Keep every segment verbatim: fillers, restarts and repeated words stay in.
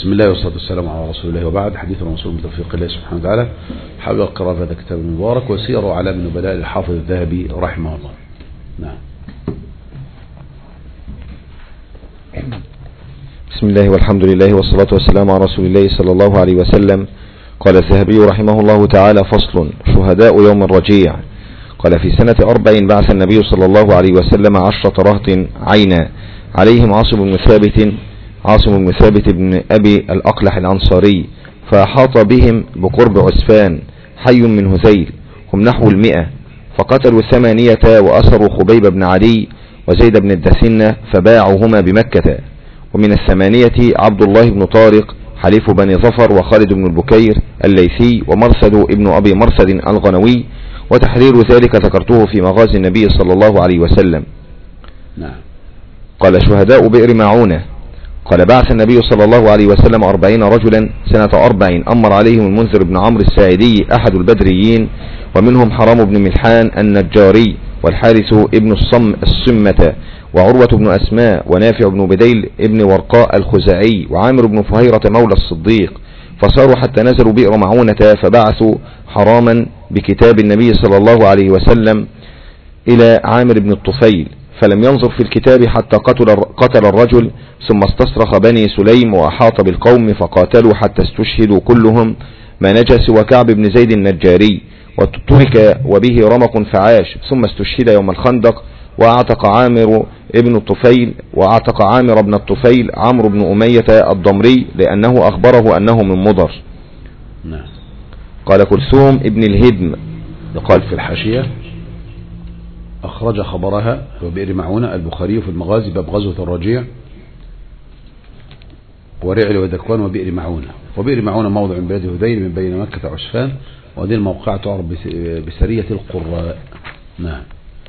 بسم الله والصلاة والسلام على رسول الله، وبعد. حديث الرسول بتوفيق الله سبحانه وتعالى حول القراءة في هذا الكتاب المبارك وسير علام النبلاء للحافظ الذهبي رحمه الله. نعم. بسم الله والحمد لله والصلاة والسلام على رسول الله صلى الله عليه وسلم. قال الذهبي رحمه الله تعالى: فصل: شهداء يوم الرجيع. قال: في سنة أربع بعث النبي صلى الله عليه وسلم عشرة رهط عينا عليهم عاصم بن ثابت عاصم بن ثابت بن أبي الأقلح الأنصاري، فأحاط بهم بقرب عسفان حي من هذيل، هم نحو المئة، فقتلوا ثمانية وأسروا خبيب بن علي وزيد بن الدثنة فباعوهما بمكة. ومن الثمانية عبد الله بن طارق حليف بني ظفر، وخالد بن البكير الليثي، ومرثد ابن أبي مرثد الغنوي. وتحرير ذلك ذكرته في مغازي النبي صلى الله عليه وسلم. نعم. قال: شهداء بئر معونة. قال: بعث النبي صلى الله عليه وسلم أربعين رجلا سنة أربع، أمر عليهم المنذر بن عمرو الساعدي أحد البدريين، ومنهم حرام بن ملحان النجاري، والحارث ابن الصم الصمة، وعروة بن أسماء، ونافع بن بديل ابن ورقاء الخزاعي، وعامر بن فهيرة مولى الصديق. فصاروا حتى نزلوا بئر معونة، فبعثوا حراما بكتاب النبي صلى الله عليه وسلم إلى عامر بن الطفيل، فلم ينظر في الكتاب حتى قتل, قتل الرجل، ثم استصرخ بني سليم وأحاط بالقوم فقاتلوا حتى استشهدوا كلهم ما نجا سوى كعب بن زيد النجاري، وترك وبه رمق فعاش، ثم استشهد يوم الخندق. وأعتق عامر ابن الطفيل وأعتق عامر بن الطفيل عمرو بن أمية الضمري، لأنه أخبره أنه من مضر. نعم. قال: كلثوم ابن الهدم. قال في الحاشية: أخرج خبرها وبئر معونة البخاري في المغازي باب غزوة الرجيع ورعل وذكوان وبئر معونة. وبئر معونة موضع من بلاد هذيل من بين مكة وعسفان، وهذه الموقعة تعرف بسرية القراء. نعم.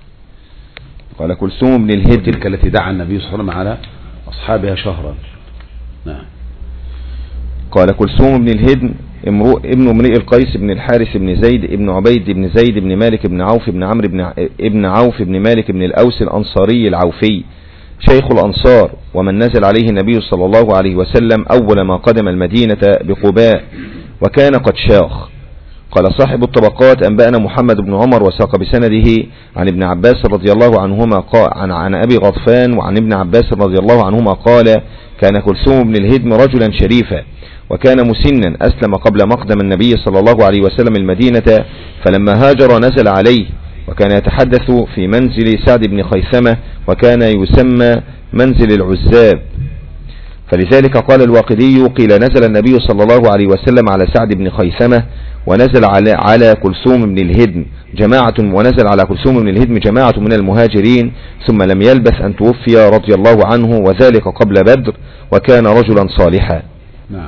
قال: كلثوم بن الهدم، تلك التي دعا النبي صلى الله عليه وسلم على أصحابها شهرا. نعم. قال: كلثوم بن الهدم ابن امرئ القيس بن الحارث بن زيد ابن عبيد بن زيد بن مالك بن عوف بن عمرو بن ابن عوف بن مالك بن الأوس الأنصاري العوفي، شيخ الأنصار، ومن نزل عليه النبي صلى الله عليه وسلم أول ما قدم المدينة بقباء، وكان قد شاخ. قال صاحب الطبقات: أنبأنا محمد بن عمر، وساق بسنده عن ابن عباس رضي الله عنهما قال عن, عن أبي غطفان وعن ابن عباس رضي الله عنهما قال: كان كلثوم بن الهدم رجلا شريفا، وكان مسنا، أسلم قبل مقدم النبي صلى الله عليه وسلم المدينة، فلما هاجر نزل عليه، وكان يتحدث في منزل سعد بن خيثمة، وكان يسمى منزل العزاب. فلذلك قال الواقدي: قيل نزل النبي صلى الله عليه وسلم على سعد بن خيثمة، ونزل على, على كلثوم بن الهدم جماعة ونزل على كلثوم بن الهدم جماعة من المهاجرين، ثم لم يلبث أن توفي رضي الله عنه، وذلك قبل بدر، وكان رجلا صالحا. نعم.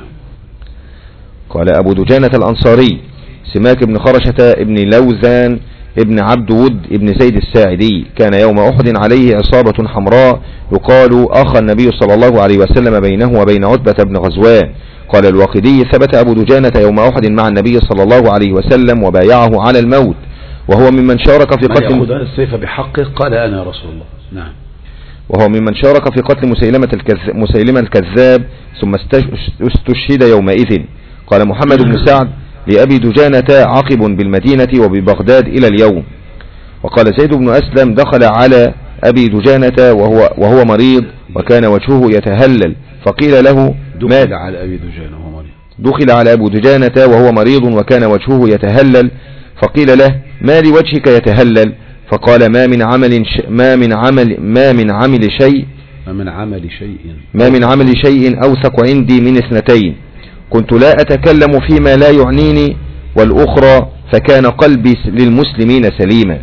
قال أبو دجانة الأنصاري: سماك بن خرشة ابن لوذان ابن عبد ود ابن زيد الساعدي، كان يوم أحد عليه عصابة حمراء يقال أخى النبي صلى الله عليه وسلم بينه وبين عتبة بن غزوان. قال الواقدي: ثبت أبو دجانة يوم أحد مع النبي صلى الله عليه وسلم وبايعه على الموت، وهو ممن شارك في قتل من يأخذ السيف بحقه. قال: أنا رسول الله. نعم. وهو ممن شارك في قتل مسيلمة الكذاب, مسيلمة الكذاب ثم استشهد يومئذ. قال محمد بن سعد: لأبي دجانة عقب بالمدينة وببغداد إلى اليوم. وقال زيد بن أسلم: دخل على أبي دجانة وهو, وهو مريض، وكان وجهه يتهلل، فقيل له: دخل على أبي دجانة وهو مريض دخل على أبو دجانة وهو مريض وكان وجهه يتهلل، فقيل له: ما لوجهك يتهلل؟ فقال: ما من عمل ش... ما من عمل ما من عمل شيء ما من عمل شيء ما من عمل شيء أوثق عندي من اثنتين، كنت لا أتكلم فيما لا يعنيني، والأخرى فكان قلبي للمسلمين سليما.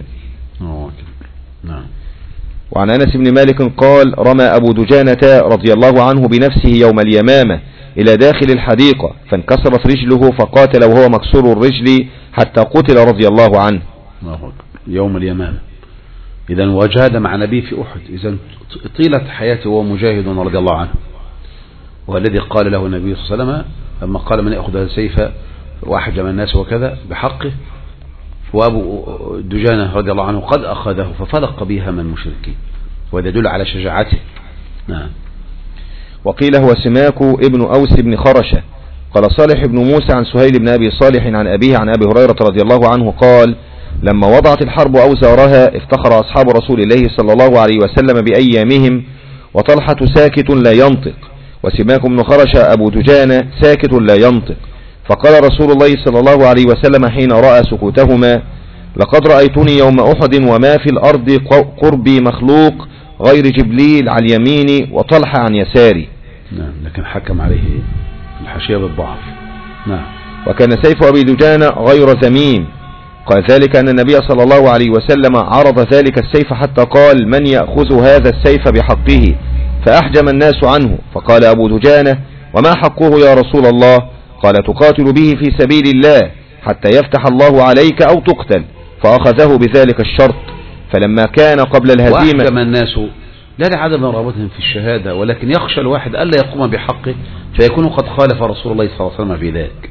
نعم. وعن أنس بن مالك قال: رمى أبو دجانة رضي الله عنه بنفسه يوم اليمامة إلى داخل الحديقة، فانكسرت رجله، فقاتل وهو مكسور الرجل حتى قتل رضي الله عنه. يوم اليمامة. إذن وجاهد مع نبي في أحد، إذن طيلة حياته وهو مجاهد رضي الله عنه، والذي قال له النبي صلى الله عليه وسلم لما قال: من يأخذ هذا السيف وأحجم الناس وكذا بحقه، وأبو دجانة رضي الله عنه قد أخذه ففلق بها من المشركين، وهذا يدل على شجاعته. نعم. وقيل هو سماك ابن أوس بن خرشة. قال صالح بن موسى عن سهيل بن أبي صالح عن أبيه عن أبي هريرة رضي الله عنه قال لما وضعت الحرب أوزارها افتخر أصحاب رسول الله صلى الله عليه وسلم بأيامهم، وطلحة ساكت لا ينطق، وسماك بن خرشة أبو دجانة ساكت لا ينطق. فقال رسول الله صلى الله عليه وسلم حين رأى سكوتهما لقد رأيتني يوم أحد وما في الأرض قربي مخلوق غير جبليل عن يميني وطلحة عن يساري. نعم، لكن حكم عليه الحاشية بالضعف. نعم. وكان سيف أبي دجانة غير ذميم. قال ذلك أن النبي صلى الله عليه وسلم عرض ذلك السيف حتى قال من يأخذ هذا السيف بحقه، فأحجم الناس عنه. فقال أبو دجانة وما حقه يا رسول الله؟ قال تقاتل به في سبيل الله حتى يفتح الله عليك أو تقتل، فأخذه بذلك الشرط. فلما كان قبل الهزيمة وأحجم الناس لا لعدم رغبتهم في الشهادة، ولكن يخشى الواحد ألا يقوم بحقه فيكون قد خالف رسول الله صلى الله عليه وسلم في ذلك،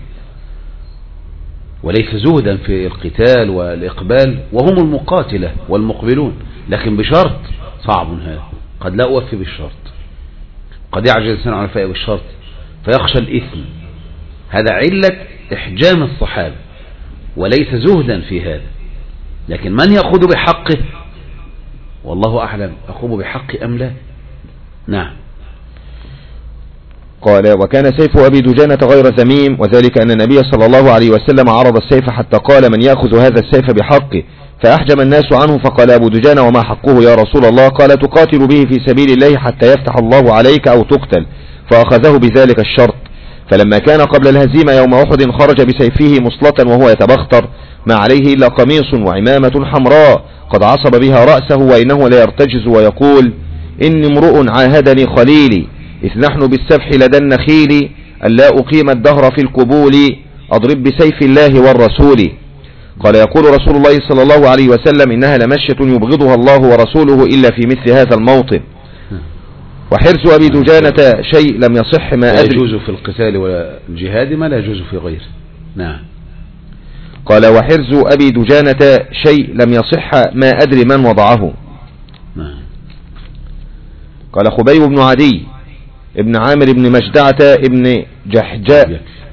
وليس زهدا في القتال والإقبال وهم المقاتلة والمقبلون، لكن بشرط صعب هذا، قد لا أوفي بالشرط، قد يعجز الإنسان عن الوفاء بالشرط فيخشى الإثم. هذا علة إحجام الصحابة، وليس زهدا في هذا. لكن من يأخذ بحقه والله أعلم أخذ بحق أم لا. نعم. قال وكان سيف أبي دجانة غير ذميم، وذلك أن النبي صلى الله عليه وسلم عرض السيف حتى قال من يأخذ هذا السيف بحقه، فأحجم الناس عنه. فقال أبو دجانة وما حقه يا رسول الله؟ قال تقاتل به في سبيل الله حتى يفتح الله عليك أو تقتل، فأخذه بذلك الشرط. فلما كان قبل الهزيمة يوم أحد خرج بسيفه مصلة وهو يتبختر، ما عليه إلا قميص وعمامة حمراء قد عصب بها رأسه، وإنه لا يرتجز ويقول إني امرؤ عاهدني خليلي إذ نحن بالسفح لدى النخيل، ألا أقيم الدهر في القبول أضرب بسيف الله والرسول. قال يقول رسول الله صلى الله عليه وسلم إنها لمشية يبغضها الله ورسوله إلا في مثل هذا الموطن. وحرص أبي دجانة شيء لم يصح ما أدري. لا يجوز في القتال والجهاد ما لا يجوز في غيره. نعم. قال وحرز أبي دجانة شيء لم يصح ما أدري من وضعه. نعم. قال خبيب بن عدي ابن عامر بن مجدعة ابن جحجاء